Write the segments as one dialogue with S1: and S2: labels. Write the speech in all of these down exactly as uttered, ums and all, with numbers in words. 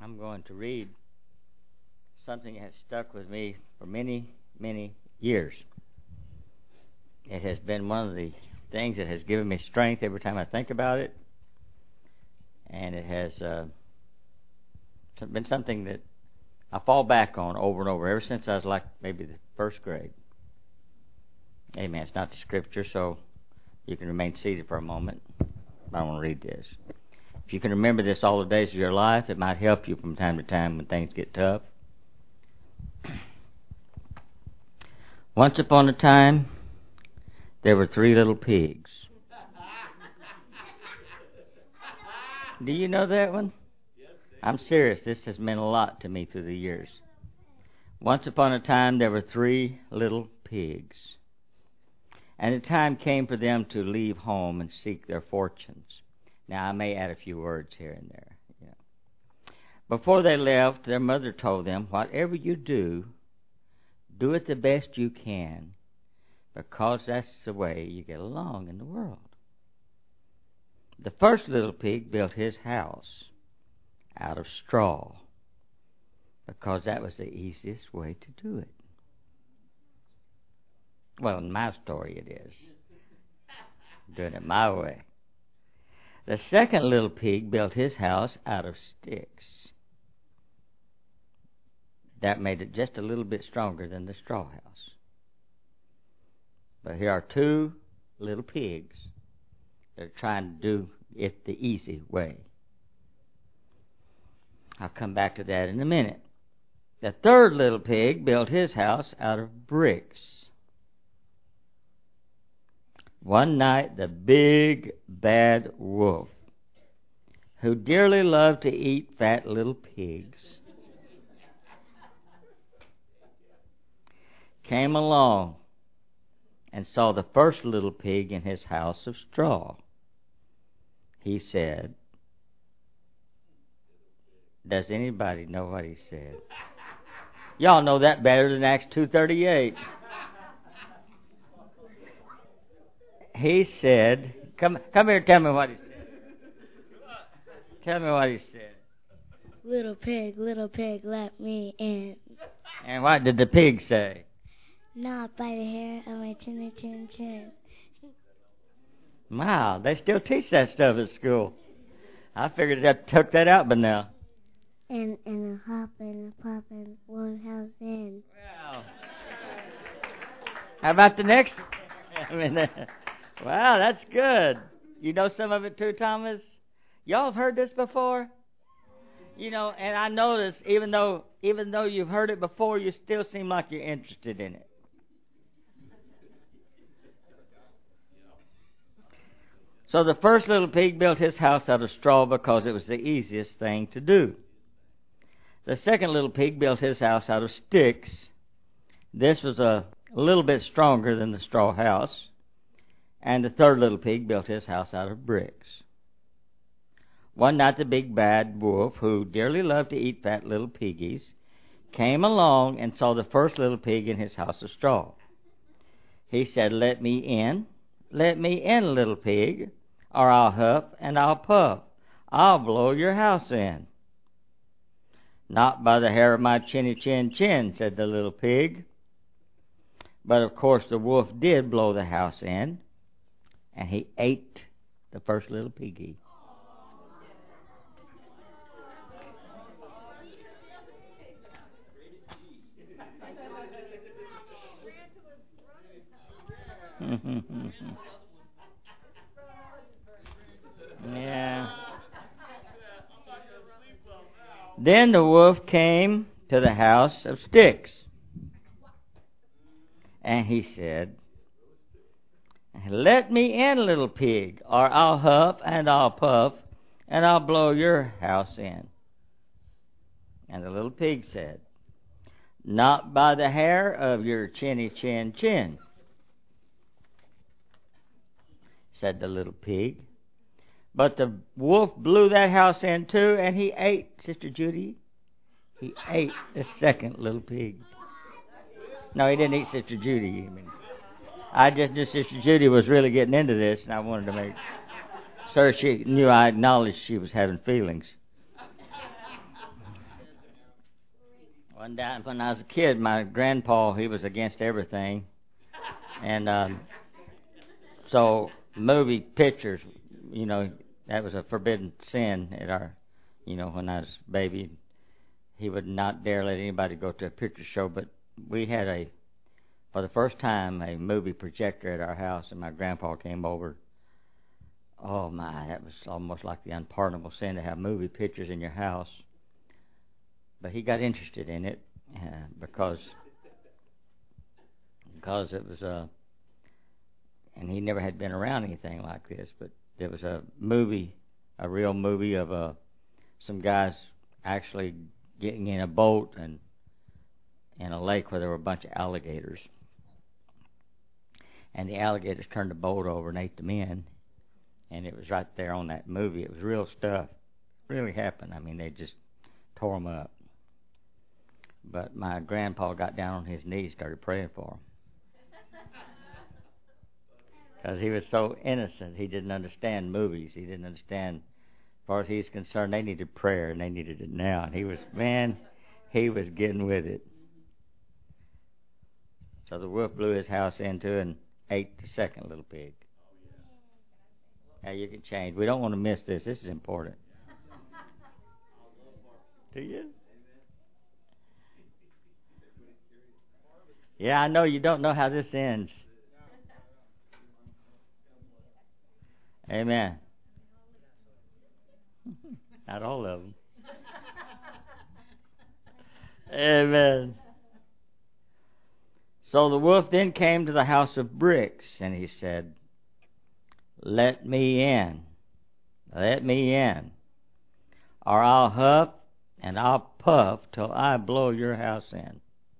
S1: I'm going to read something that has stuck with me for many, many years. It has been one of the things that has given me strength every time I think about it, and it has uh, been something that I fall back on over and over ever since I was like maybe the first grade. Amen. It's not the scripture, so you can remain seated for a moment. I want to read this. If you can remember this all the days of your life, it might help you from time to time when things get tough. Once upon a time, there were three little pigs. Do you know that one? I'm serious. This has meant a lot to me through the years. Once upon a time, there were three little pigs. And the time came for them to leave home and seek their fortunes. Now, I may add a few words here and there. Yeah. Before they left, their mother told them, whatever you do, do it the best you can, because that's the way you get along in the world. The first little pig built his house out of straw, because that was the easiest way to do it. Well, in my story it is. Doing it my way. The second little pig built his house out of sticks. That made it just a little bit stronger than the straw house. But here are two little pigs that are trying to do it the easy way. I'll come back to that in a minute. The third little pig built his house out of bricks. One night, the big, bad wolf, who dearly loved to eat fat little pigs, came along and saw the first little pig in his house of straw. He said, does anybody know what he said? Y'all know that better than Acts two thirty-eight. He said, come come here and tell me what he said. Tell me what he said.
S2: Little pig, little pig, let me in.
S1: And what did the pig say?
S2: Not by the hair of my chinny chin chin.
S1: Wow, they still teach that stuff at school. I figured I took that out by now.
S2: And and a hopping, a popping, one house in.
S1: Wow. How about the next? I mean, uh, wow, that's good. You know some of it too, Thomas? Y'all have heard this before? You know, and I notice even though even though you've heard it before, you still seem like you're interested in it. So the first little pig built his house out of straw because it was the easiest thing to do. The second little pig built his house out of sticks. This was a little bit stronger than the straw house. And the third little pig built his house out of bricks. One night the big bad wolf, who dearly loved to eat fat little piggies, came along and saw the first little pig in his house of straw. He said, let me in, let me in, little pig, or I'll huff and I'll puff. I'll blow your house in. Not by the hair of my chinny chin chin, said the little pig. But of course the wolf did blow the house in, and he ate the first little piggy. Yeah. Then the wolf came to the house of sticks. And he said, let me in, little pig, or I'll huff and I'll puff, and I'll blow your house in. And the little pig said, not by the hair of your chinny chin chin, said the little pig. But the wolf blew that house in too, and he ate, Sister Judy, he ate the second little pig. No, he didn't eat Sister Judy. I mean, I just knew Sister Judy was really getting into this, and I wanted to make sure she knew I acknowledged she was having feelings. When, I, when I was a kid, my grandpa, he was against everything. And um, so movie pictures, you know, that was a forbidden sin at our, you know, when I was a baby. He would not dare let anybody go to a picture show, but we had a, for the first time, a movie projector at our house, and my grandpa came over. Oh my, that was almost like the unpardonable sin to have movie pictures in your house. But he got interested in it uh, because because it was a, and he never had been around anything like this, but there was a movie, a real movie of uh, some guys actually getting in a boat and in a lake where there were a bunch of alligators. And the alligators turned the boat over and ate the men. And it was right there on that movie. It was real stuff. It really happened. I mean, they just tore them up. But my grandpa got down on his knees, started praying for him. Because he was so innocent. He didn't understand movies. He didn't understand, as far as he's concerned, they needed prayer, and they needed it now. And he was, man, he was getting with it. So the wolf blew his house into and ate the second little pig. Now you can change. We don't want to miss this. This is important. Do you? Yeah, I know you don't know how this ends. Amen. Not all of them. Amen. So the wolf then came to the house of bricks, and he said, "Let me in. Let me in. Or I'll huff and I'll puff till I blow your house in."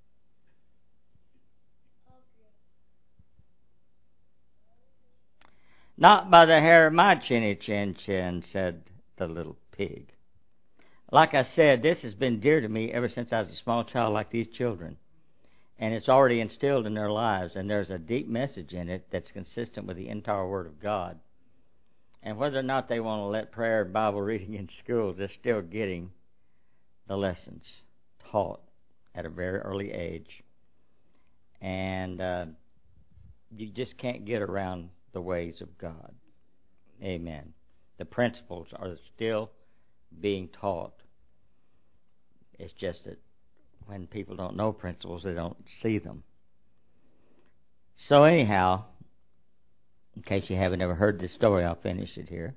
S1: "Not by the hair of my chinny chin chin," said the little pig. Like I said, this has been dear to me ever since I was a small child, like these children. And it's already instilled in their lives, and there's a deep message in it that's consistent with the entire Word of God. And whether or not they want to let prayer and Bible reading in schools, they're still getting the lessons taught at a very early age. And uh, you just can't get around the ways of God. Amen. The principles are still being taught. It's just that when people don't know principles, they don't see them. So anyhow, in case you haven't ever heard this story, I'll finish it here.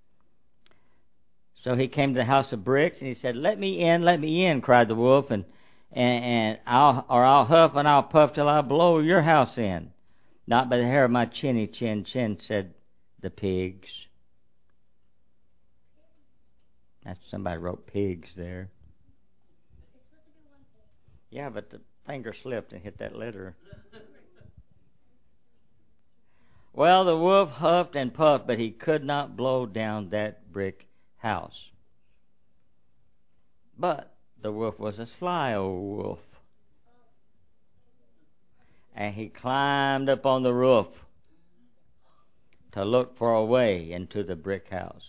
S1: So he came to the house of bricks, and he said, "Let me in, let me in," cried the wolf, and and, and I'll or I'll huff and I'll puff till I blow your house in. "Not by the hair of my chinny chin chin," said the pigs. That's somebody wrote pigs there. Yeah, but the finger slipped and hit that letter. Well, the wolf huffed and puffed, but he could not blow down that brick house. But the wolf was a sly old wolf. And he climbed up on the roof to look for a way into the brick house.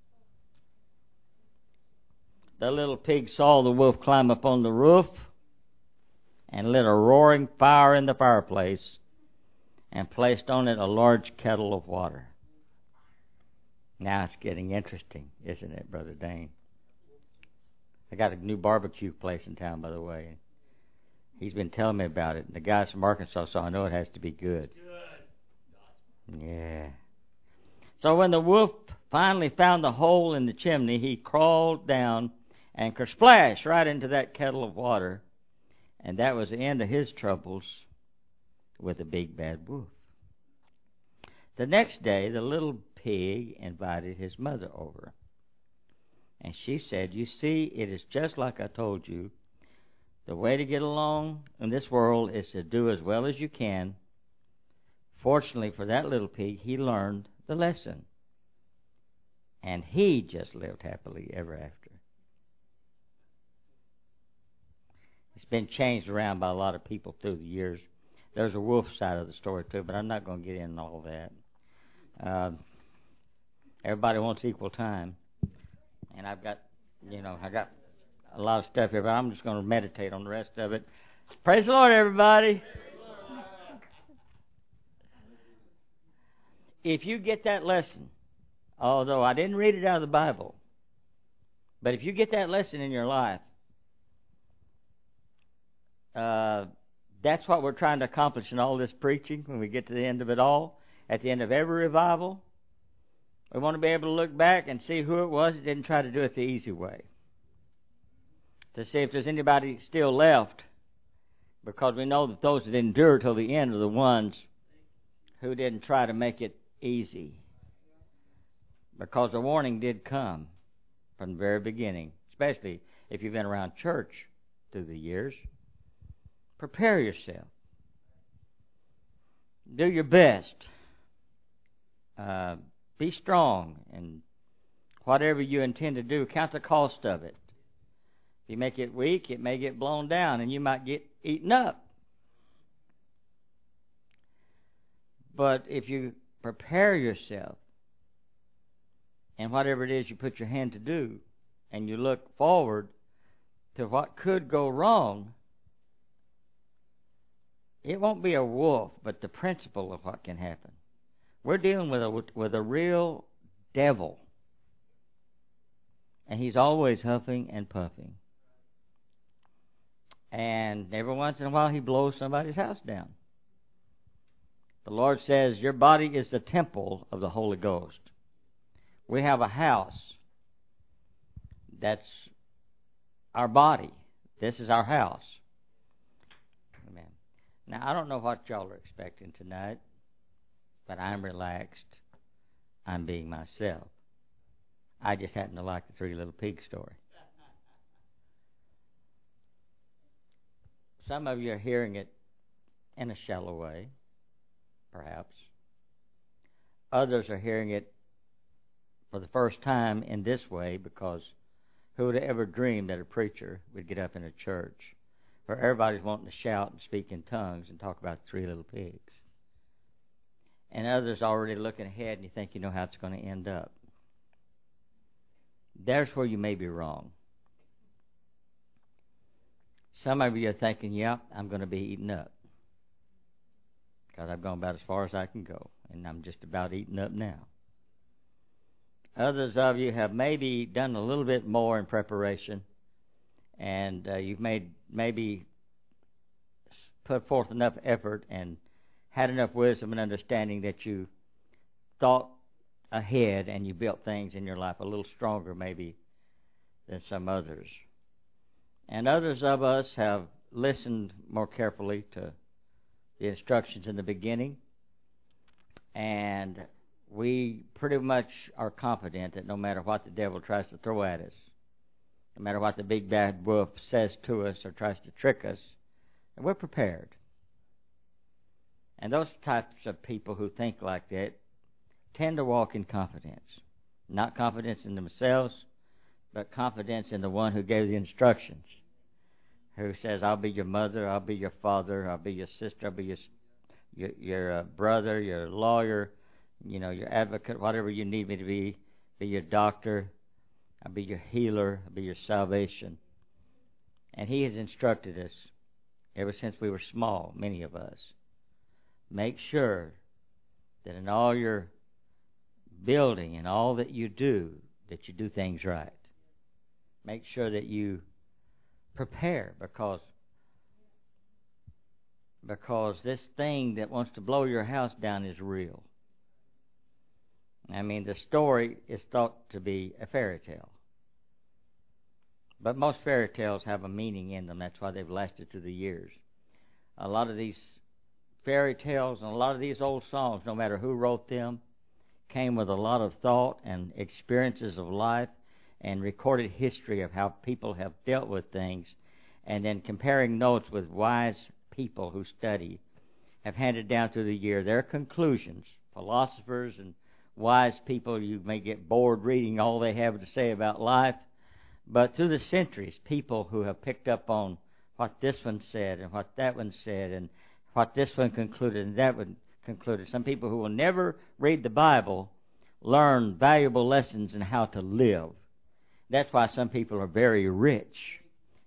S1: The little pig saw the wolf climb up on the roof and lit a roaring fire in the fireplace and placed on it a large kettle of water. Now it's getting interesting, isn't it, Brother Dane? I got a new barbecue place in town, by the way. He's been telling me about it. The guy's from Arkansas, so I know it has to be good. Yeah. So when the wolf finally found the hole in the chimney, he crawled down and kersplash right into that kettle of water. And that was the end of his troubles with the big bad wolf. The next day, the little pig invited his mother over. And she said, "You see, it is just like I told you. The way to get along in this world is to do as well as you can." Fortunately for that little pig, he learned the lesson. And he just lived happily ever after. It's been changed around by a lot of people through the years. There's a wolf side of the story too, but I'm not going to get into all that. Uh, everybody wants equal time. And I've got, you know, I got a lot of stuff here, but I'm just going to meditate on the rest of it. Praise the Lord, everybody. If you get that lesson, although I didn't read it out of the Bible, but if you get that lesson in your life, uh, that's what we're trying to accomplish in all this preaching when we get to the end of it all. At the end of every revival, we want to be able to look back and see who it was that didn't try to do it the easy way. To see if there's anybody still left, because we know that those that endure till the end are the ones who didn't try to make it easy. Because the warning did come from the very beginning, especially if you've been around church through the years. Prepare yourself. Do your best. Uh, be strong, and whatever you intend to do, count the cost of it. If you make it weak, it may get blown down, and you might get eaten up. But if you prepare yourself, and whatever it is you put your hand to do, and you look forward to what could go wrong, it won't be a wolf, but the principle of what can happen. We're dealing with a with a real devil, and he's always huffing and puffing. And every once in a while, he blows somebody's house down. The Lord says, your body is the temple of the Holy Ghost. We have a house. That's our body. This is our house. Amen. Now, I don't know what y'all are expecting tonight, but I'm relaxed. I'm being myself. I just happen to like the Three Little Pigs story. Some of you are hearing it in a shallow way, perhaps. Others are hearing it for the first time in this way, because who would have ever dreamed that a preacher would get up in a church where everybody's wanting to shout and speak in tongues and talk about the Three Little Pigs? And others already looking ahead, and you think you know how it's going to end up. There's where you may be wrong. Some of you are thinking, yeah, I'm going to be eaten up, because I've gone about as far as I can go, and I'm just about eaten up now. Others of you have maybe done a little bit more in preparation, and uh, you've made maybe put forth enough effort and had enough wisdom and understanding that you thought ahead and you built things in your life a little stronger maybe than some others. And others of us have listened more carefully to the instructions in the beginning, and we pretty much are confident that no matter what the devil tries to throw at us, no matter what the big bad wolf says to us or tries to trick us, that we're prepared. And those types of people who think like that tend to walk in confidence. Not confidence in themselves, but confidence in the one who gave the instructions, who says, I'll be your mother, I'll be your father, I'll be your sister, I'll be your, your, your uh, brother, your lawyer, you know, your advocate, whatever you need me to be, be your doctor, I'll be your healer, I'll be your salvation. And he has instructed us ever since we were small, many of us. Make sure that in all your building and all that you do, that you do things right. Make sure that you prepare, because because this thing that wants to blow your house down is real. I mean, the story is thought to be a fairy tale. But most fairy tales have a meaning in them. That's why they've lasted through the years. A lot of these fairy tales and a lot of these old songs, no matter who wrote them, came with a lot of thought and experiences of life and recorded history of how people have dealt with things, and then comparing notes with wise people who study have handed down through the year their conclusions. Philosophers and wise people, you may get bored reading all they have to say about life, but through the centuries, people who have picked up on what this one said and what that one said and what this one concluded and that one concluded. Some people who will never read the Bible learn valuable lessons in how to live. That's why some people are very rich,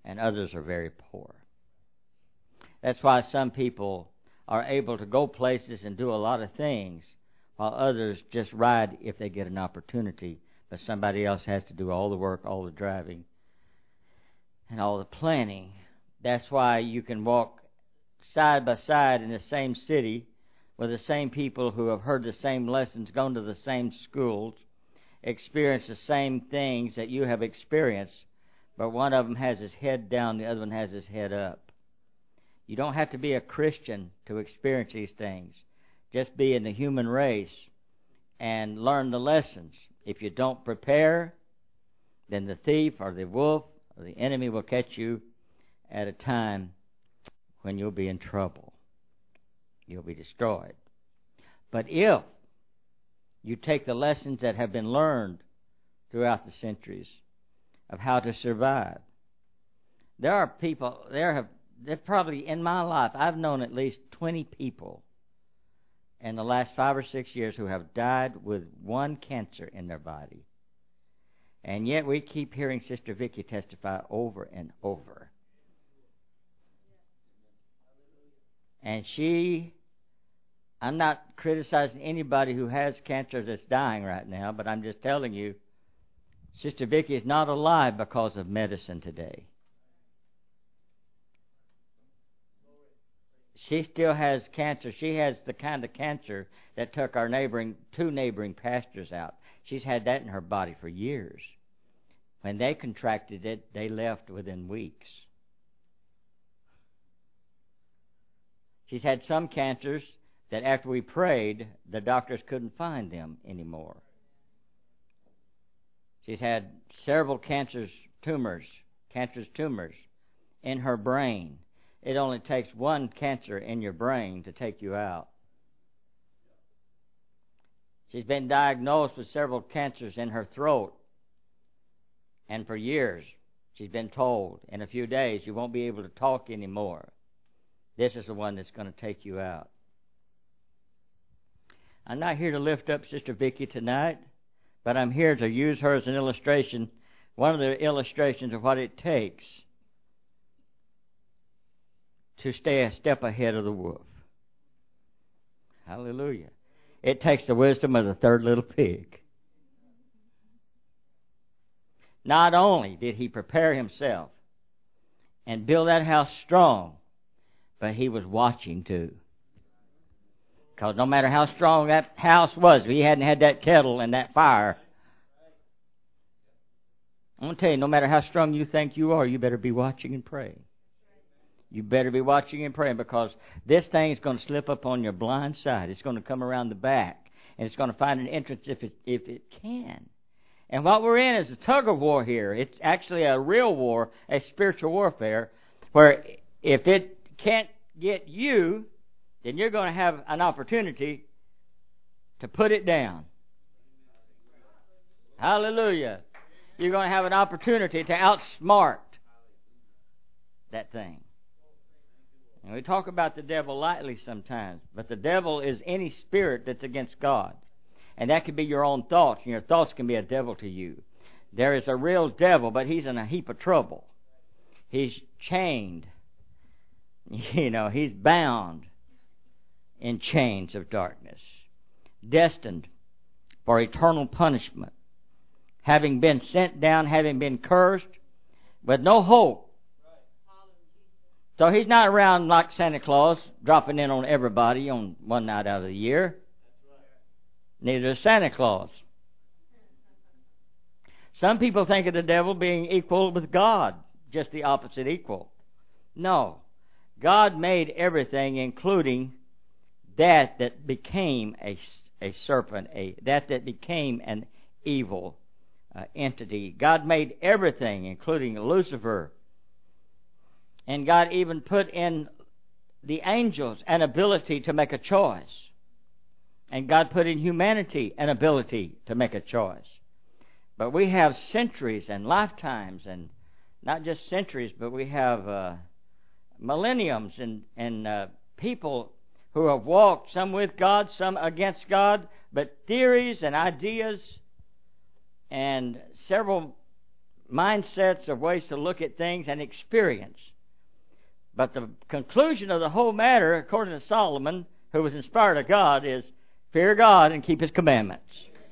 S1: and others are very poor. That's why some people are able to go places and do a lot of things, while others just ride if they get an opportunity, but somebody else has to do all the work, all the driving, and all the planning. That's why you can walk side by side in the same city with the same people who have heard the same lessons, gone to the same schools, experienced the same things that you have experienced, but one of them has his head down, the other one has his head up. You don't have to be a Christian to experience these things. Just be in the human race and learn the lessons. If you don't prepare, then the thief or the wolf or the enemy will catch you at a time when you'll be in trouble. You'll be destroyed. But if you take the lessons that have been learned throughout the centuries of how to survive, there are people, there have, there probably in my life, I've known at least twenty people in the last five or six years who have died with one cancer in their body. And yet we keep hearing Sister Vicky testify over and over. And she, I'm not criticizing anybody who has cancer that's dying right now, but I'm just telling you, Sister Vicky is not alive because of medicine today. She still has cancer. She has the kind of cancer that took our neighboring, two neighboring pastors out. She's had that in her body for years. When they contracted it, they left within weeks. She's had some cancers that after we prayed, the doctors couldn't find them anymore. She's had several cancers, tumors, cancerous tumors in her brain. It only takes one cancer in your brain to take you out. She's been diagnosed with several cancers in her throat. And for years, she's been told, in a few days, you won't be able to talk anymore. This is the one that's going to take you out. I'm not here to lift up Sister Vicky tonight, but I'm here to use her as an illustration, one of the illustrations of what it takes to stay a step ahead of the wolf. Hallelujah. It takes the wisdom of the third little pig. Not only did he prepare himself and build that house strong, but he was watching too. Because no matter how strong that house was, if he hadn't had that kettle and that fire, I'm going to tell you, no matter how strong you think you are, you better be watching and praying. You better be watching and praying, because this thing is going to slip up on your blind side. It's going to come around the back, and it's going to find an entrance if it, if it can. And what we're in is a tug of war here. It's actually a real war, a spiritual warfare, where if it can't get you, then you're going to have an opportunity to put it down. Hallelujah. You're going to have an opportunity to outsmart that thing. And we talk about the devil lightly sometimes, but the devil is any spirit that's against God. And that could be your own thoughts, and your thoughts can be a devil to you. There is a real devil, but he's in a heap of trouble. He's chained. You know, he's bound in chains of darkness, destined for eternal punishment, having been sent down, having been cursed, with no hope. So he's not around like Santa Claus, dropping in on everybody on one night out of the year. Neither is Santa Claus. Some people think of the devil being equal with God, just the opposite equal. No. God made everything, including that that became a, a serpent, a that that became an evil uh, entity. God made everything, including Lucifer. And God even put in the angels an ability to make a choice. And God put in humanity an ability to make a choice. But we have centuries and lifetimes, and not just centuries, but we have uh, millenniums and, and uh, people who have walked, some with God, some against God, but theories and ideas and several mindsets of ways to look at things and experience. But the conclusion of the whole matter, according to Solomon, who was inspired of God, is fear God and keep His commandments.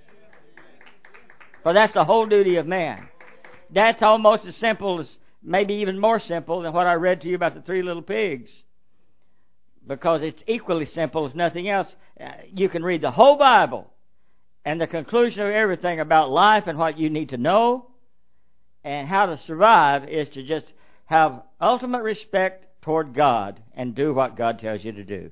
S1: For that's the whole duty of man. That's almost as simple as, maybe even more simple than what I read to you about the three little pigs. Because it's equally simple as nothing else. You can read the whole Bible, and the conclusion of everything about life and what you need to know and how to survive is to just have ultimate respect toward God and do what God tells you to do.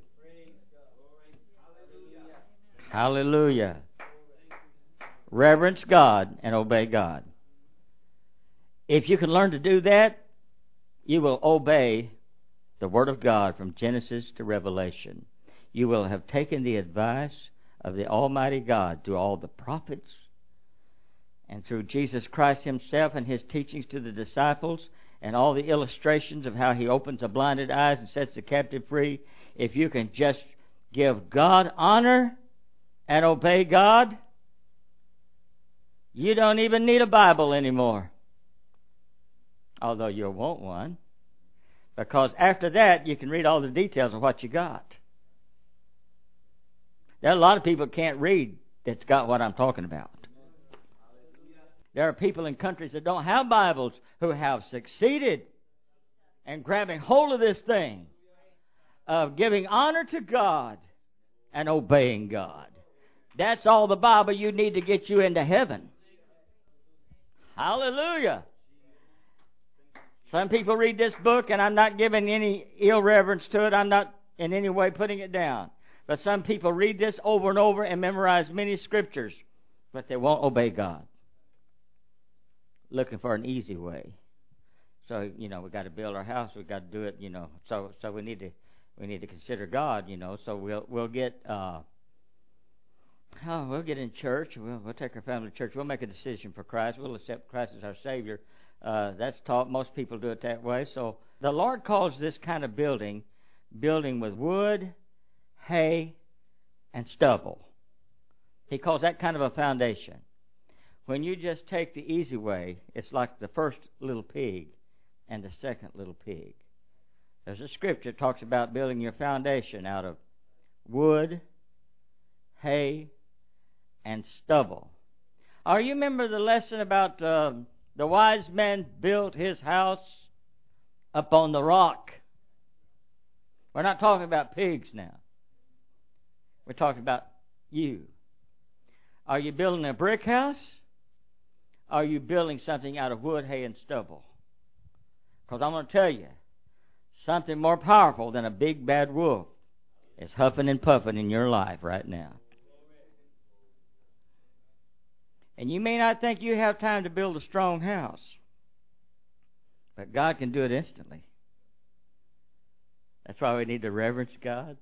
S1: Hallelujah. Reverence God and obey God. If you can learn to do that, you will obey the Word of God from Genesis to Revelation. You will have taken the advice of the Almighty God through all the prophets and through Jesus Christ Himself and His teachings to the disciples and all the illustrations of how He opens the blinded eyes and sets the captive free. If you can just give God honor and obey God, you don't even need a Bible anymore. Although you'll want one. Because after that, you can read all the details of what you got. There are a lot of people that can't read that's got what I'm talking about. There are people in countries that don't have Bibles who have succeeded in grabbing hold of this thing of giving honor to God and obeying God. That's all the Bible you need to get you into heaven. Hallelujah. Some people read this book, and I'm not giving any ill reverence to it. I'm not in any way putting it down. But some people read this over and over and memorize many scriptures, but they won't obey God. Looking for an easy way. So, you know, we've got to build our house. We've got to do it, you know. So so we need to we need to consider God, you know. So we'll we'll get uh, oh, we'll get in church. We'll, we'll take our family to church. We'll make a decision for Christ. We'll accept Christ as our Savior. Uh, that's taught. Most people do it that way. So the Lord calls this kind of building, building with wood, hay, and stubble. He calls that kind of a foundation. When you just take the easy way, it's like the first little pig and the second little pig. There's a scripture that talks about building your foundation out of wood, hay, and stubble. Are you remember the lesson about uh, the wise man built his house upon the rock? We're not talking about pigs now. We're talking about you. Are you building a brick house? Are you building something out of wood, hay, and stubble? Because I'm going to tell you, something more powerful than a big bad wolf is huffing and puffing in your life right now. And you may not think you have time to build a strong house, but God can do it instantly. That's why we need to reverence God.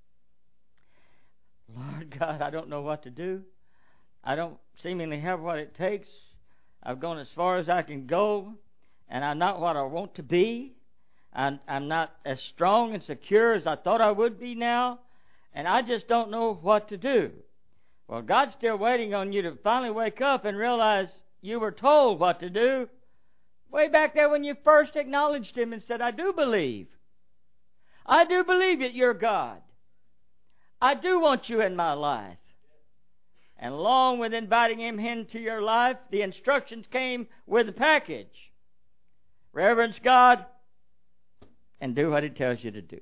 S1: Lord God, I don't know what to do. I don't seemingly have what it takes. I've gone as far as I can go, and I'm not what I want to be. I'm, I'm not as strong and secure as I thought I would be now, and I just don't know what to do. Well, God's still waiting on you to finally wake up and realize you were told what to do way back there when you first acknowledged Him and said, I do believe. I do believe that you're God. I do want you in my life. And along with inviting Him into your life, the instructions came with the package. Reverence God and do what He tells you to do.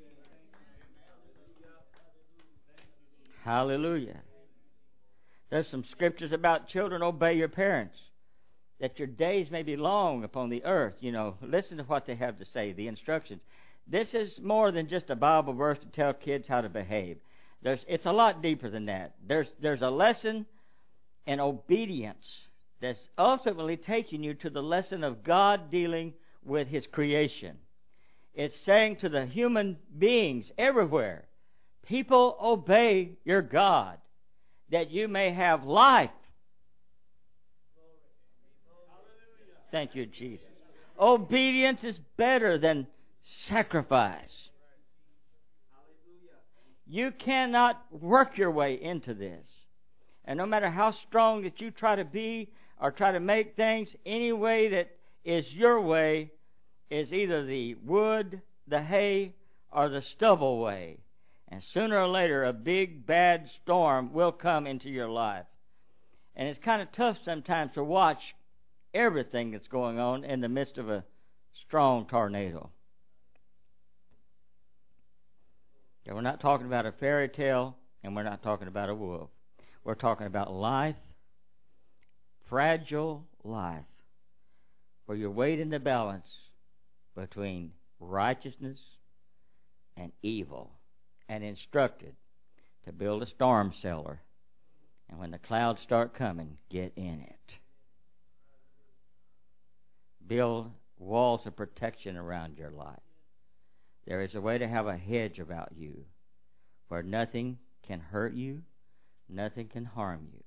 S1: Hallelujah. There's some scriptures about children, obey your parents, that your days may be long upon the earth. You know, listen to what they have to say, the instructions. This is more than just a Bible verse to tell kids how to behave. There's, it's a lot deeper than that. There's, there's a lesson in obedience that's ultimately taking you to the lesson of God dealing with His creation. It's saying to the human beings everywhere, people, obey your God, that you may have life. Thank you, Jesus. Obedience is better than sacrifice. You cannot work your way into this. And no matter how strong that you try to be, or try to make things any way that is your way is either the wood, the hay, or the stubble way. And sooner or later, a big, bad storm will come into your life. And it's kind of tough sometimes to watch everything that's going on in the midst of a strong tornado. And we're not talking about a fairy tale, and we're not talking about a wolf. We're talking about life, fragile life, where you're weighed in the balance between righteousness and evil, and instructed to build a storm cellar. And when the clouds start coming, get in it. Build walls of protection around your life. There is a way to have a hedge about you where nothing can hurt you, nothing can harm you.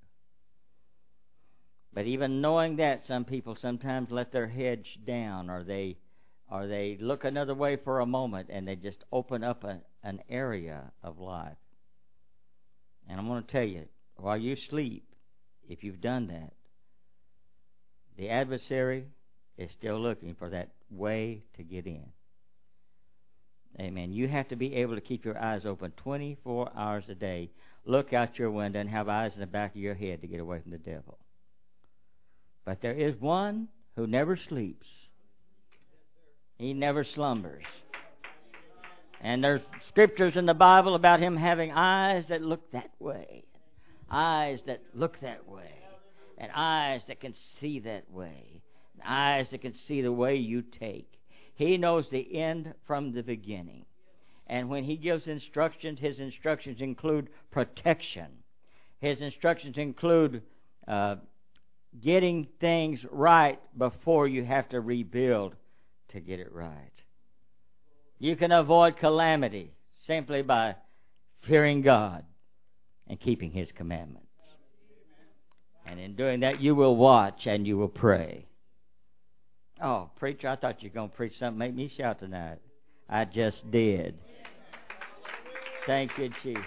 S1: But even knowing that, some people sometimes let their hedge down, or they or they look another way for a moment, and they just open up a, an area of life. And I'm going to tell you, while you sleep, if you've done that, the adversary is still looking for that way to get in. Amen. You have to be able to keep your eyes open twenty-four hours a day. Look out your window and have eyes in the back of your head to get away from the devil. But there is one who never sleeps. He never slumbers. And there's scriptures in the Bible about him having eyes that look that way, eyes that look that way, and eyes that can see that way, and eyes that can see the way you take. He knows the end from the beginning. And when he gives instructions, his instructions include protection. His instructions include uh, getting things right before you have to rebuild to get it right. You can avoid calamity simply by fearing God and keeping His commandments. And in doing that, you will watch and you will pray. Oh, preacher, I thought you were going to preach something make me shout tonight. I just did. Thank you, Jesus.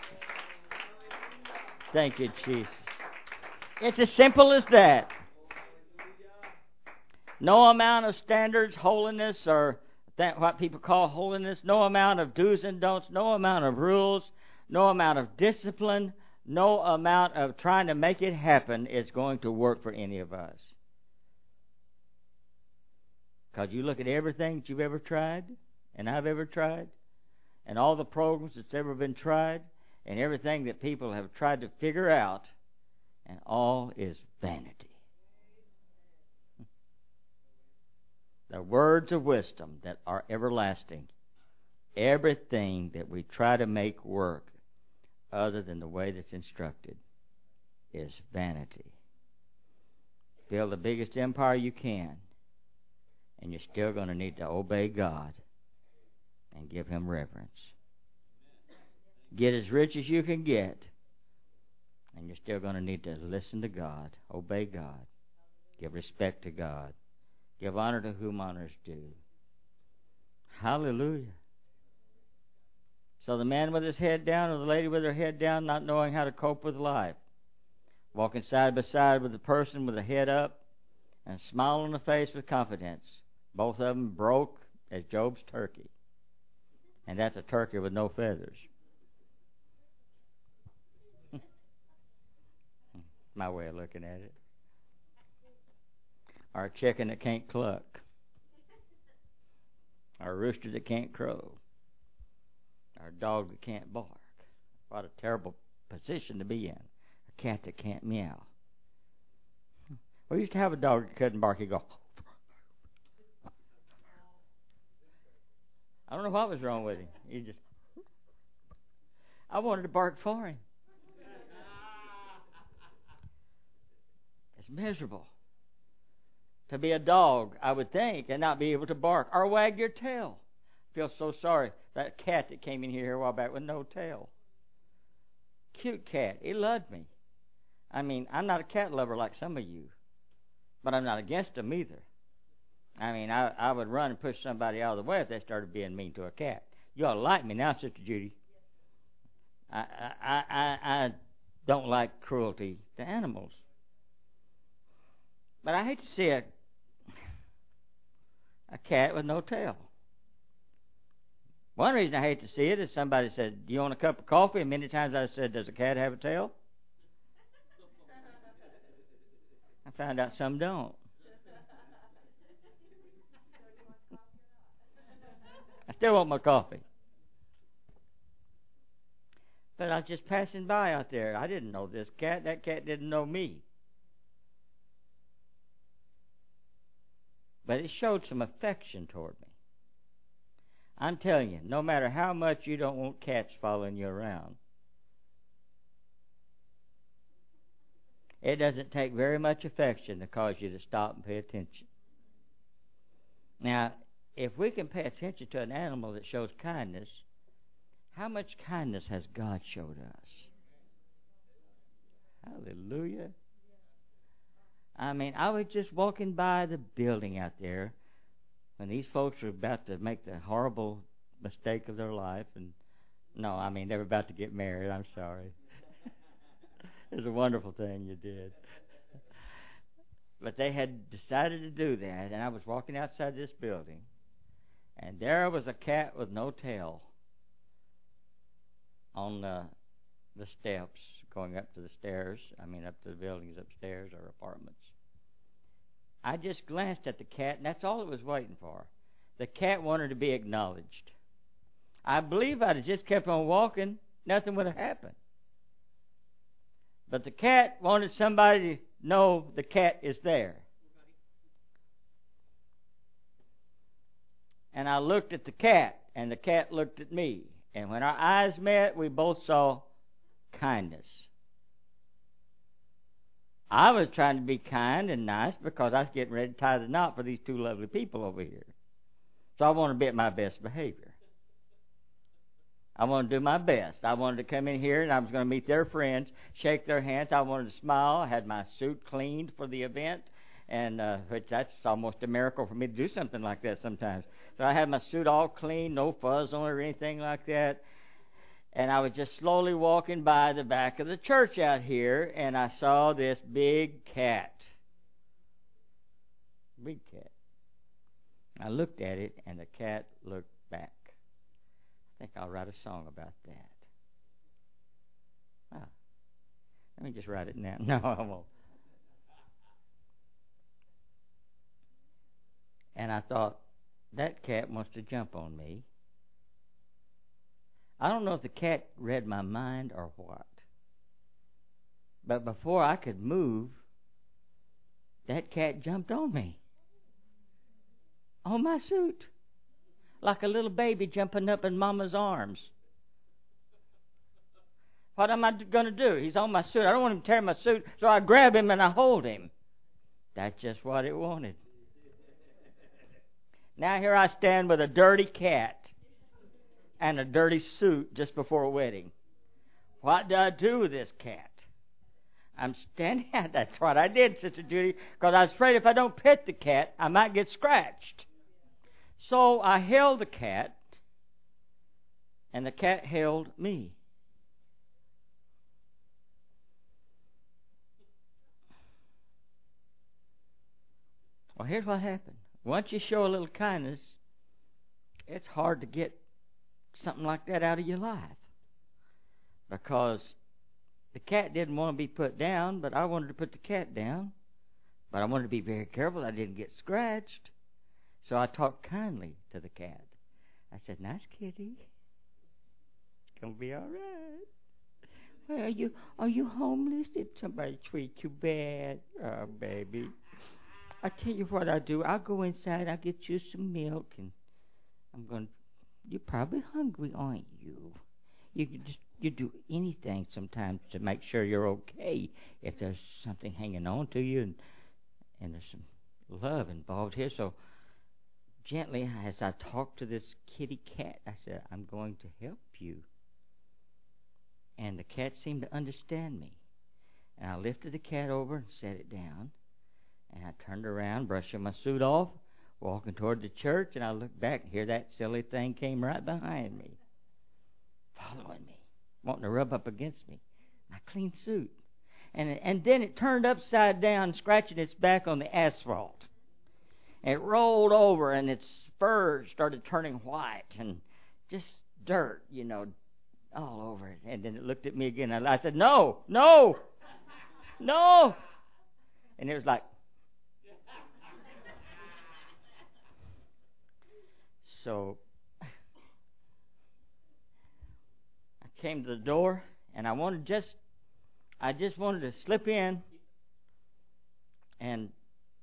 S1: Thank you, Jesus. It's as simple as that. No amount of standards, holiness, or that what people call holiness, no amount of do's and don'ts, no amount of rules, no amount of discipline, no amount of trying to make it happen is going to work for any of us. Because you look at everything that you've ever tried, and I've ever tried, and all the programs that's ever been tried, and everything that people have tried to figure out, and all is vanity. The words of wisdom that are everlasting, everything that we try to make work other than the way that's instructed is vanity. Build the biggest empire you can, and you're still going to need to obey God and give Him reverence. Get as rich as you can get, and you're still going to need to listen to God, obey God, give respect to God, give honor to whom honor is due. Hallelujah. So the man with his head down or the lady with her head down, not knowing how to cope with life, walking side by side with the person with the head up and a smile on the face with confidence. Both of them broke as Job's turkey. And that's a turkey with no feathers. My way of looking at it. Or a chicken that can't cluck. Or a rooster that can't crow. Or a dog that can't bark. What a terrible position to be in. A cat that can't meow. We used to have a dog that couldn't bark. He'd go. I don't know what was wrong with him. He just. I wanted to bark for him. It's miserable to be a dog, I would think, and not be able to bark or wag your tail. I feel so sorry. That cat that came in here a while back with no tail. Cute cat. He loved me. I mean, I'm not a cat lover like some of you, but I'm not against them either. I mean, I, I would run and push somebody out of the way if they started being mean to a cat. You ought to like me now, Sister Judy. I I I, I don't like cruelty to animals. But I hate to see a, a cat with no tail. One reason I hate to see it is somebody said, "Do you want a cup of coffee?" And many times I said, "Does a cat have a tail?" I found out some don't. I still want my coffee. But I was just passing by out there. I didn't know this cat. That cat didn't know me. But it showed some affection toward me. I'm telling you, no matter how much you don't want cats following you around, it doesn't take very much affection to cause you to stop and pay attention. Now, if we can pay attention to an animal that shows kindness, how much kindness has God showed us? Hallelujah. I mean, I was just walking by the building out there when these folks were about to make the horrible mistake of their life. And no, I mean, they were about to get married. I'm sorry. It was a wonderful thing you did. But they had decided to do that, and I was walking outside this building, and there was a cat with no tail on the, the steps going up to the stairs, I mean up to the buildings upstairs or apartments. I just glanced at the cat, and that's all it was waiting for. The cat wanted to be acknowledged. I believe I'd have just kept on walking, nothing would have happened. But the cat wanted somebody to know the cat is there. And I looked at the cat, and the cat looked at me. And when our eyes met, we both saw kindness. I was trying to be kind and nice because I was getting ready to tie the knot for these two lovely people over here. So I wanted to be at my best behavior. I wanted to do my best. I wanted to come in here and I was going to meet their friends, shake their hands. I wanted to smile. I had my suit cleaned for the event, and uh, which that's almost a miracle for me to do something like that sometimes. So I had my suit all clean, no fuzz on it or anything like that. And I was just slowly walking by the back of the church out here, and I saw this big cat. Big cat. I looked at it, and the cat looked back. I think I'll write a song about that. Ah, let me just write it now. No, I won't. And I thought, that cat wants to jump on me. I don't know if the cat read my mind or what. But before I could move, that cat jumped on me. On my suit. Like a little baby jumping up in Mama's arms. What am I going to do? He's on my suit. I don't want him to tear my suit, so I grab him and I hold him. That's just what it wanted. Now here I stand with a dirty cat and a dirty suit just before a wedding. What do I do with this cat? I'm standing. That's what I did, Sister Judy, because I was afraid if I don't pet the cat, I might get scratched. So I held the cat, and the cat held me. Well, here's what happened. Once you show a little kindness, it's hard to get something like that out of your life. Because the cat didn't want to be put down, but I wanted to put the cat down. But I wanted to be very careful I didn't get scratched. So I talked kindly to the cat. I said, "Nice kitty. It's going to be all right. Well, are you, are you homeless? Did somebody treat you bad? Oh, baby. I tell you what I do. I'll go inside. I'll get you some milk. And I'm going to... You're probably hungry, aren't you? You can just you do anything sometimes to make sure you're okay if there's something hanging on to you, and and there's some love involved here. So gently, as I talked to this kitty cat, I said, "I'm going to help you." And the cat seemed to understand me. And I lifted the cat over and set it down. And I turned around, brushing my suit off, walking toward the church, and I looked back and here that silly thing came right behind me, following me, wanting to rub up against me, my clean suit. And, and then it turned upside down, scratching its back on the asphalt. And it rolled over, and its fur started turning white, and just dirt, you know, all over it. And then it looked at me again. And I said, no, no, no. And it was like, so I came to the door, and I wanted just, I just wanted to slip in and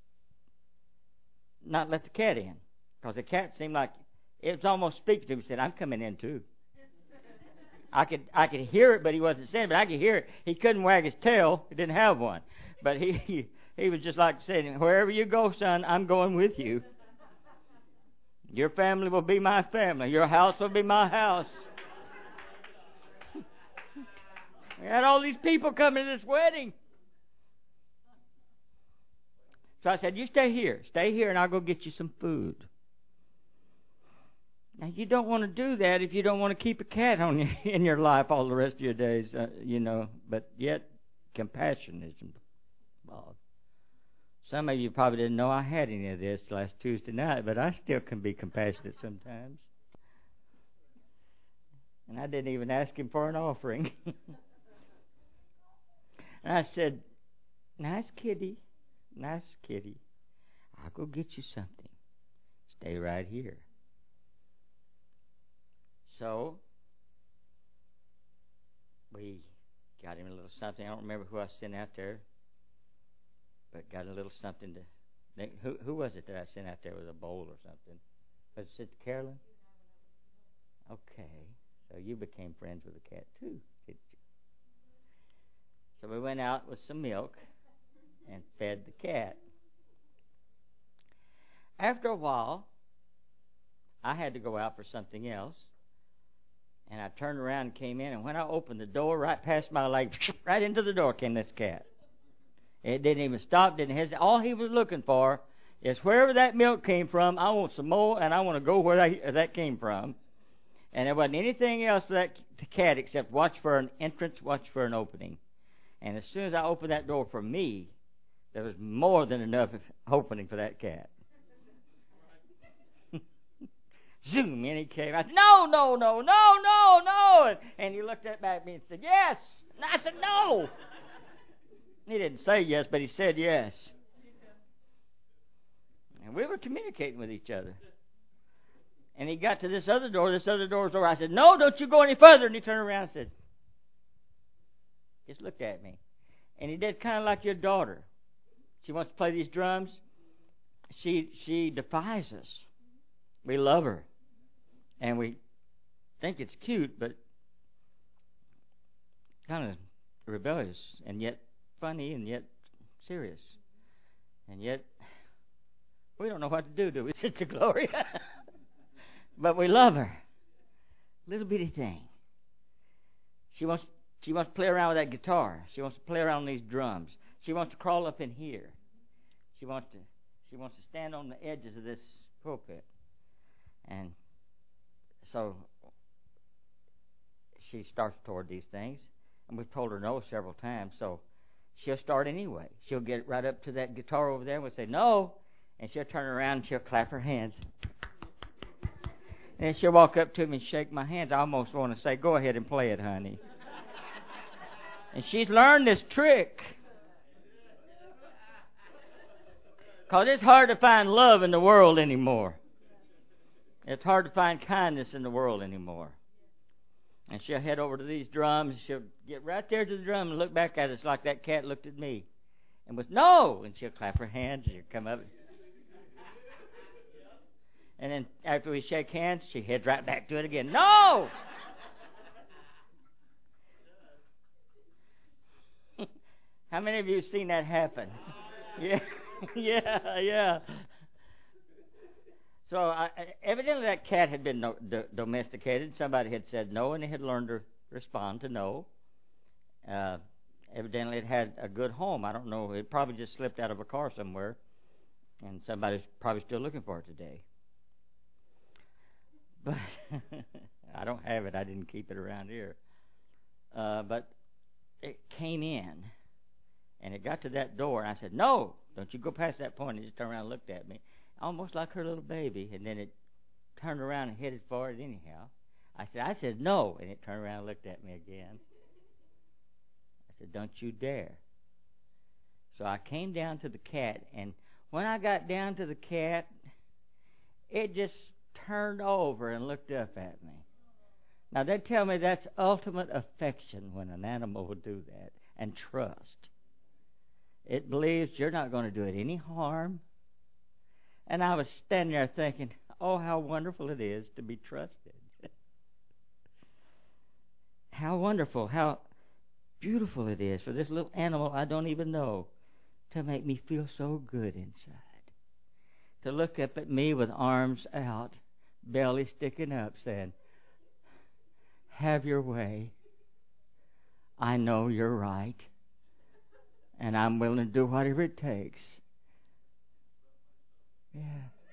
S1: not let the cat in, because the cat seemed like it was almost speaking to me. Said, "I'm coming in too." I could, I could hear it, but he wasn't saying. But I could hear it. He couldn't wag his tail. He didn't have one. But he, he, he was just like saying, "Wherever you go, son, I'm going with you. Your family will be my family. Your house will be my house." We had all these people coming to this wedding. So I said, "You stay here. Stay here, and I'll go get you some food." Now, you don't want to do that if you don't want to keep a cat on you in your life all the rest of your days, uh, you know. But yet, compassion is involved. Some of you probably didn't know I had any of this last Tuesday night, but I still can be compassionate sometimes. And I didn't even ask him for an offering. And I said, "Nice kitty, nice kitty. I'll go get you something. Stay right here." So, we got him a little something. I don't remember who I sent out there, but got a little something to... Who, who was it that I sent out there with a bowl or something? Was it Carolyn? Okay. So you became friends with the cat too, did you? So we went out with some milk and fed the cat. After a while, I had to go out for something else. And I turned around and came in, and when I opened the door, right past my leg, right into the door came this cat. It didn't even stop, didn't hesitate. All he was looking for is wherever that milk came from, I want some more, and I want to go where that, that came from. And there wasn't anything else for that cat except watch for an entrance, watch for an opening. And as soon as I opened that door for me, there was more than enough opening for that cat. Zoom, in he came. I said, "No, no, no, no, no, no." And, and he looked back at me and said, "Yes." And I said, "No." He didn't say yes, but he said yes. And we were communicating with each other. And he got to this other door, this other door's door. I said, "No, don't you go any further." And he turned around and said, just looked at me. And he did kind of like your daughter. She wants to play these drums. She she defies us. We love her. And we think it's cute, but kind of rebellious, and yet funny, and yet serious. And yet, we don't know what to do, do we, Sister Gloria? But we love her. Little bitty thing. She wants she wants to play around with that guitar. She wants to play around with these drums. She wants to crawl up in here. She wants to she wants to stand on the edges of this pulpit. And so she starts toward these things, and we've told her no several times, so she'll start anyway. She'll get right up to that guitar over there and we'll say, "No," and she'll turn around and she'll clap her hands. And then she'll walk up to me and shake my hands. I almost want to say, "Go ahead and play it, honey." And she's learned this trick. Because it's hard to find love in the world anymore. It's hard to find kindness in the world anymore. And she'll head over to these drums. She'll get right there to the drum and look back at us like that cat looked at me. And was, "No!" And she'll clap her hands. She'll come up. And then after we shake hands, she heads right back to it again. "No!" How many of you have seen that happen? Yeah, yeah, yeah. So uh, evidently that cat had been no, do, domesticated. Somebody had said no, and it had learned to respond to no. Uh, evidently it had a good home. I don't know. It probably just slipped out of a car somewhere, and somebody's probably still looking for it today. But I don't have it. I didn't keep it around here. Uh, but it came in, And it got to that door, and I said, "No, don't you go past that point." And it just turned around and looked at me, almost like her little baby. And then it turned around and headed for it anyhow. I said, I said, "No," and it turned around and looked at me again. I said, "Don't you dare." So I came down to the cat, and when I got down to the cat, it just turned over and looked up at me. Now, they tell me that's ultimate affection when an animal will do that, and trust. It believes you're not going to do it any harm. And I was standing there thinking, oh, how wonderful it is to be trusted. How wonderful, how beautiful it is for this little animal I don't even know to make me feel so good inside. To look up at me with arms out, belly sticking up, saying, "Have your way. I know you're right. And I'm willing to do whatever it takes." Yeah.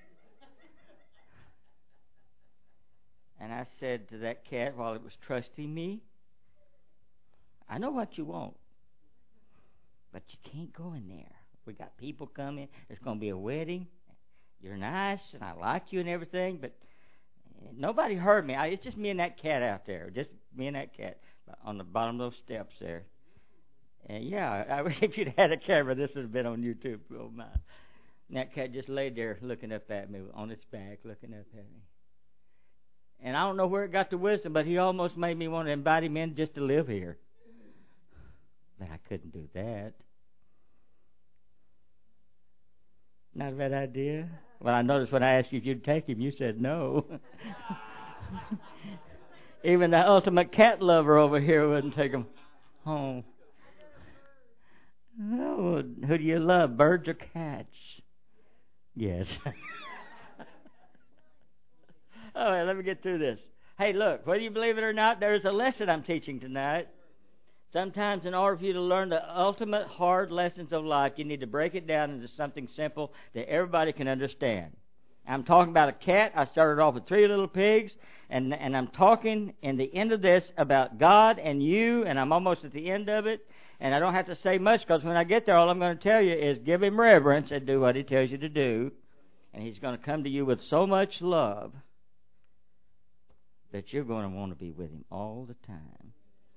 S1: And I said to that cat while it was trusting me, "I know what you want, but you can't go in there. We got people coming. There's going to be a wedding. You're nice, and I like you and everything, but nobody heard me. I, it's just me and that cat out there, just me and that cat on the bottom of those steps there. And yeah, I, if you'd had a camera, this would have been on YouTube. Oh my! And that cat just laid there looking up at me on its back, looking up at me. And I don't know where it got the wisdom, but he almost made me want to invite him in just to live here. But I couldn't do that. Not a bad idea. Well, I noticed when I asked you if you'd take him, you said no. Even the ultimate cat lover over here wouldn't take him home. Oh, who do you love, birds or cats? Yes. All right, let me get through this. Hey, look, whether you believe it or not, there's a lesson I'm teaching tonight. Sometimes in order for you to learn the ultimate hard lessons of life, you need to break it down into something simple that everybody can understand. I'm talking about a cat. I started off with three little pigs, and, and I'm talking in the end of this about God and you, and I'm almost at the end of it. And I don't have to say much, because when I get there, all I'm going to tell you is give him reverence and do what he tells you to do. And he's going to come to you with so much love that you're going to want to be with him all the time.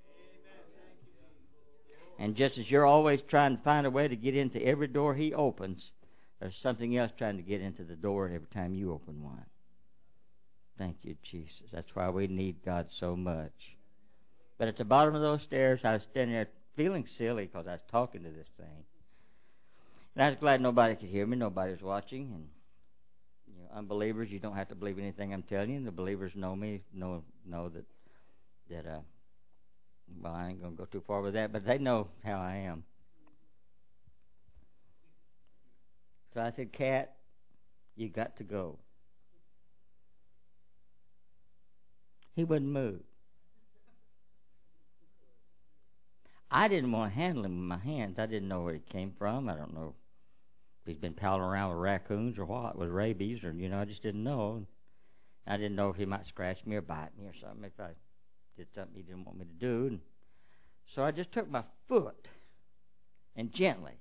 S1: And just as you're always trying to find a way to get into every door he opens, there's something else trying to get into the door every time you open one. Thank you, Jesus. That's why we need God so much. But at the bottom of those stairs, I was standing there feeling silly because I was talking to this thing. And I was glad nobody could hear me. Nobody was watching. And you know, unbelievers, you don't have to believe anything I'm telling you. And the believers know me, know know that that uh, well, I ain't gonna go too far with that, but they know how I am. So I said, "Cat, you got to go." He wouldn't move. I didn't want to handle him with my hands. I didn't know where he came from. I don't know if he's been palling around with raccoons or what, with rabies, or, you know, I just didn't know. I didn't know if he might scratch me or bite me or something if I did something he didn't want me to do. And so I just took my foot and gently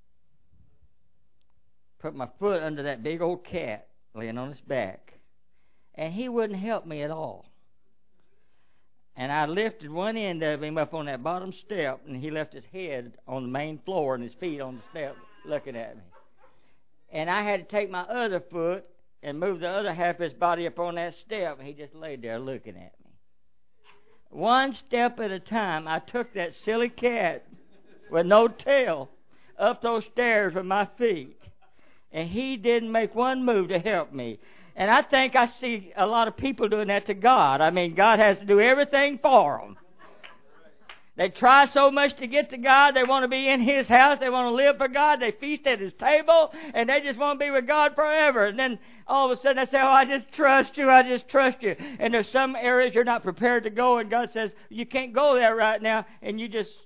S1: put my foot under that big old cat laying on his back. And he wouldn't help me at all. And I lifted one end of him up on that bottom step, and he left his head on the main floor and his feet on the step looking at me. And I had to take my other foot and move the other half of his body up on that step, and he just laid there looking at me. One step at a time, I took that silly cat with no tail up those stairs with my feet. And he didn't make one move to help me. And I think I see a lot of people doing that to God. I mean, God has to do everything for them. They try so much to get to God. They want to be in His house. They want to live for God. They feast at His table. And they just want to be with God forever. And then all of a sudden they say, "Oh, I just trust you. I just trust you." And there's some areas you're not prepared to go. And God says, "You can't go there right now." And you just...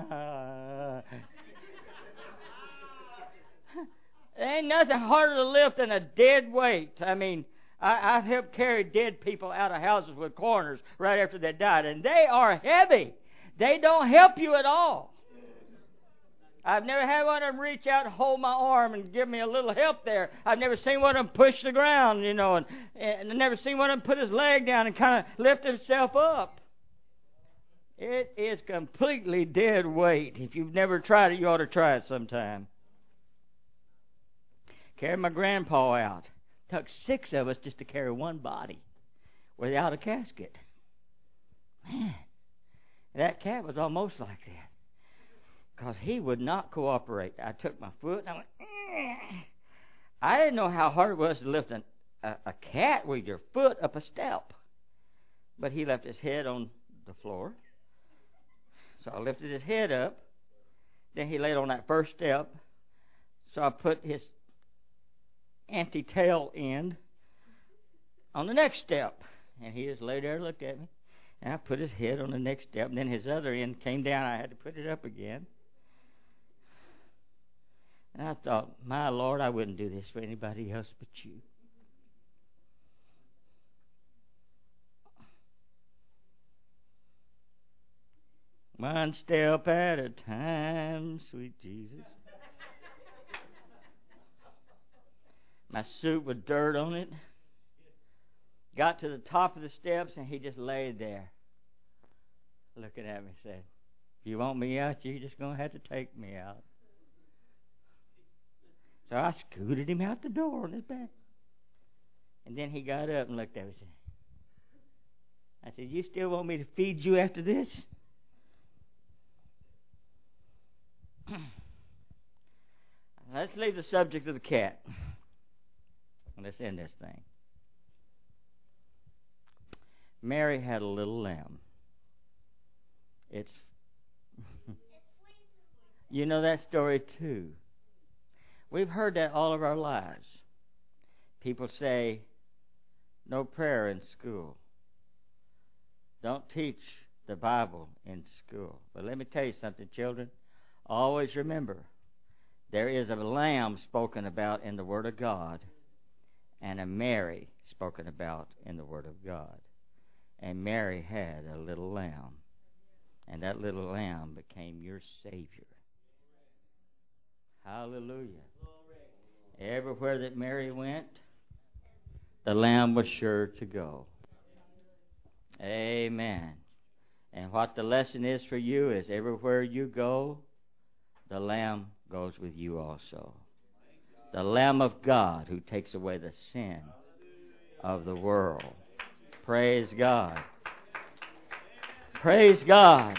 S1: There ain't nothing harder to lift than a dead weight. I mean, I, I've helped carry dead people out of houses with coroners right after they died, and they are heavy. They don't help you at all. I've never had one of them reach out and hold my arm and give me a little help there. I've never seen one of them push the ground, you know, and, and I've never seen one of them put his leg down and kind of lift himself up. It is completely dead weight. If you've never tried it, you ought to try it sometime. Carried my grandpa out. Took six of us just to carry one body without a casket. Man, that cat was almost like that. Because he would not cooperate. I took my foot and I went, eh. I didn't know how hard it was to lift an, a, a cat with your foot up a step. But he left his head on the floor. So I lifted his head up. Then he laid on that first step. So I put his anti-tail end on the next step. And he just lay there and looked at me. And I put his head on the next step. And then his other end came down. I had to put it up again. And I thought, my Lord, I wouldn't do this for anybody else but you. One step at a time, sweet Jesus. My suit with dirt on it. Got to the top of the steps, and he just laid there, looking at me, said, if you want me out, you're just going to have to take me out. So I scooted him out the door on his back. And then he got up and looked at me and said, I said, you still want me to feed you after this? Let's leave the subject of the cat. Let's end this thing. Mary had a little lamb. It's you know that story too. We've heard that all of our lives. People say, no prayer in school. Don't teach the Bible in school. But let me tell you something, children. Always remember, there is a lamb spoken about in the Word of God and a Mary spoken about in the Word of God. And Mary had a little lamb. And that little lamb became your Savior. Hallelujah. Everywhere that Mary went, the lamb was sure to go. Amen. And what the lesson is for you is everywhere you go, the lamb goes with you also. The Lamb of God who takes away the sin of the world. Praise God. Praise God.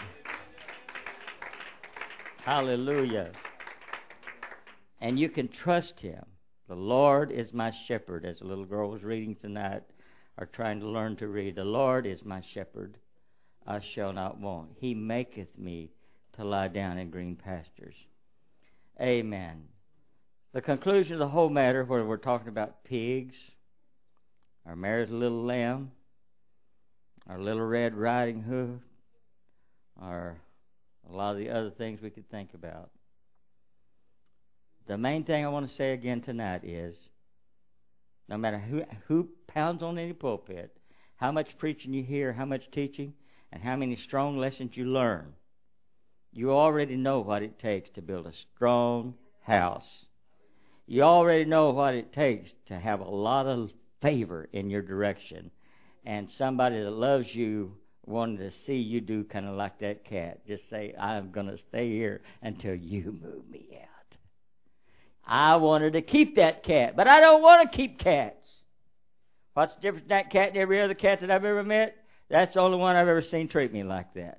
S1: Hallelujah. And you can trust Him. The Lord is my shepherd, as a little girl was reading tonight, or trying to learn to read. The Lord is my shepherd, I shall not want. He maketh me to lie down in green pastures. Amen. The conclusion of the whole matter, where we're talking about pigs, or Mary's little lamb, or Little Red Riding Hood, or a lot of the other things we could think about. The main thing I want to say again tonight is, no matter who, who pounds on any pulpit, how much preaching you hear, how much teaching, and how many strong lessons you learn, you already know what it takes to build a strong house. You already know what it takes to have a lot of favor in your direction, and somebody that loves you wanting to see you do kind of like that cat. Just say, I'm going to stay here until you move me out. I wanted to keep that cat, but I don't want to keep cats. What's the difference in that cat and every other cat that I've ever met? That's the only one I've ever seen treat me like that.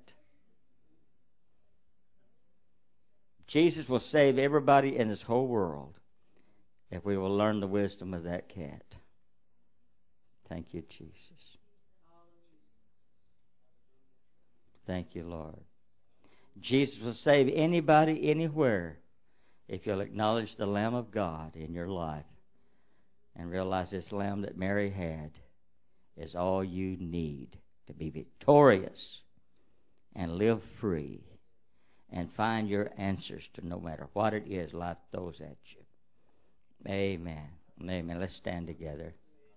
S1: Jesus will save everybody in this whole world if we will learn the wisdom of that cat. Thank you, Jesus. Thank you, Lord. Jesus will save anybody, anywhere, if you'll acknowledge the Lamb of God in your life and realize this Lamb that Mary had is all you need to be victorious and live free and find your answers to no matter what it is life throws at you. Amen. Amen. Let's stand together.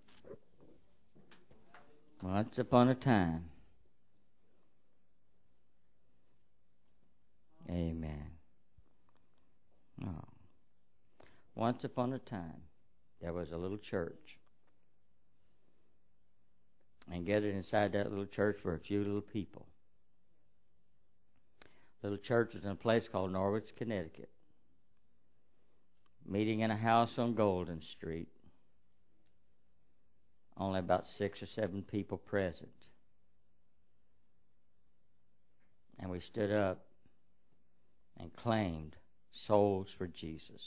S1: Once upon a time. Amen. Once upon a time, there was a little church. And gathered inside that little church were a few little people. Little church was in a place called Norwich, Connecticut. Meeting in a house on Golden Street. Only about six or seven people present. And we stood up and claimed souls for Jesus.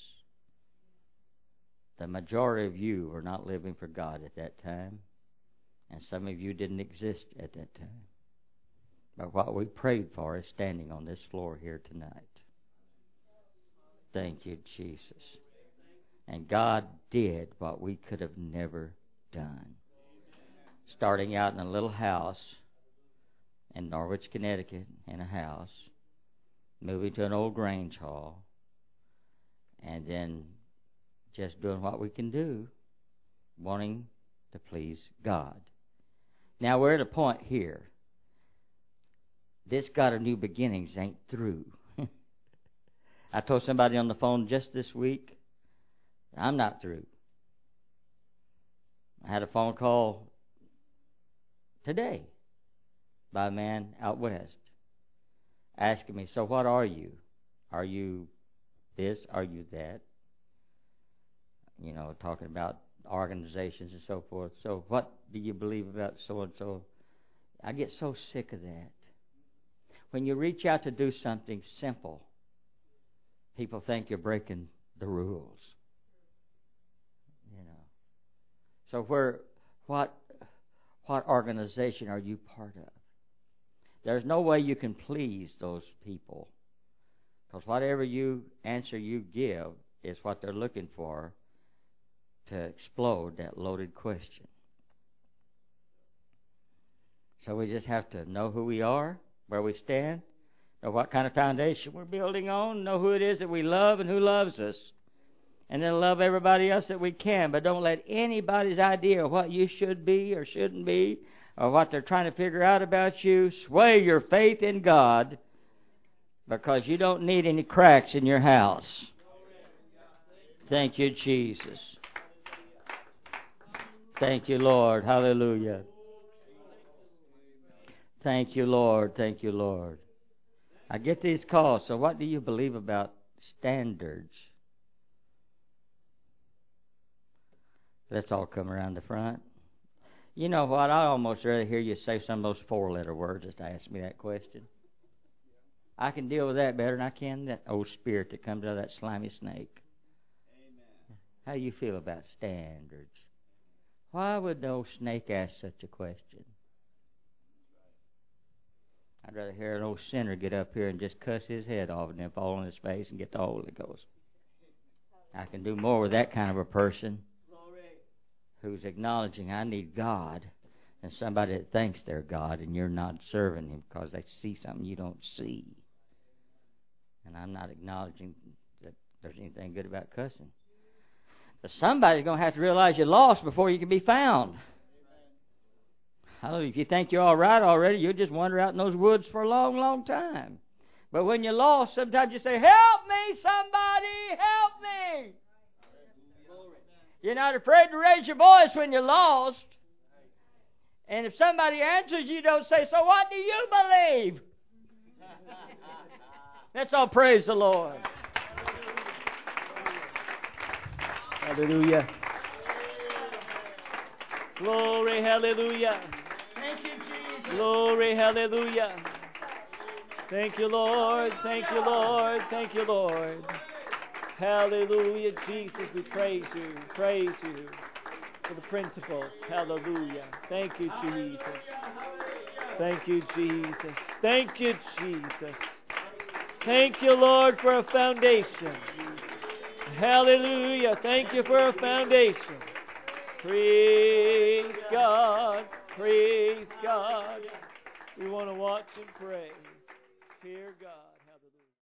S1: The majority of you were not living for God at that time, and some of you didn't exist at that time. But what we prayed for is standing on this floor here tonight. Thank you, Jesus. And God did what we could have never done. Starting out in a little house in Norwich, Connecticut, in a house, moving to an old Grange Hall, and then just doing what we can do, wanting to please God. Now we're at a point here. This God of new beginnings ain't through. I told somebody on the phone just this week, I'm not through. I had a phone call today by a man out west asking me, so what are you? Are you this? Are you that? You know, talking about organizations and so forth. So what do you believe about so-and-so? I get so sick of that. When you reach out to do something simple, people think you're breaking the rules. You know. So where, what, what organization are you part of? There's no way you can please those people, because whatever you answer you give is what they're looking for to explode that loaded question. So we just have to know who we are, where we stand, know what kind of foundation we're building on, know who it is that we love and who loves us, and then love everybody else that we can. But don't let anybody's idea of what you should be or shouldn't be, or what they're trying to figure out about you, sway your faith in God, because you don't need any cracks in your house. Thank you, Jesus. Thank you, Lord. Hallelujah. Thank you, Lord. Thank you, Lord. I get these calls. So what do you believe about standards? Let's all come around the front. You know what? I'd almost rather hear you say some of those four-letter words just to ask me that question. I can deal with that better than I can that old spirit that comes out of that slimy snake. Amen. How do you feel about standards? Why would the old snake ask such a question? I'd rather hear an old sinner get up here and just cuss his head off and then fall on his face and get the Holy Ghost. I can do more with that kind of a person who's acknowledging I need God than somebody that thinks they're God and you're not serving Him because they see something you don't see. And I'm not acknowledging that there's anything good about cussing. But somebody's going to have to realize you're lost before you can be found. Hallelujah. If you think you're all right already, you'll just wander out in those woods for a long, long time. But when you're lost, sometimes you say, help me, somebody, help me. You're not afraid to raise your voice when you're lost. And if somebody answers, you don't say, so what do you believe? Let's all praise the Lord. Hallelujah. Glory, hallelujah. Thank you, Jesus. Glory, hallelujah. Thank you, Lord. Thank you, Lord. Thank you, Lord. Hallelujah, Jesus. We praise you. Praise you for the principles. Hallelujah. Thank you, Jesus. Thank you, Jesus. Thank you, Jesus. Thank you, Lord, for a foundation. Hallelujah. Thank you for a foundation. Praise God. Praise God. We want to watch and pray. Fear God.